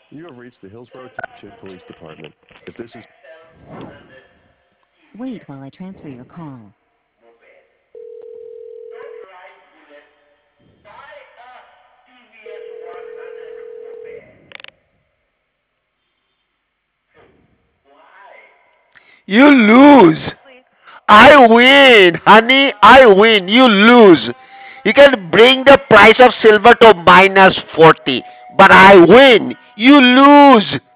You have reached the Hillsborough Township Police Department. If this is Wait while I transfer your call. You lose. I win, honey. I win. You lose. You can bring the price of silver to minus 40. But I win. You lose.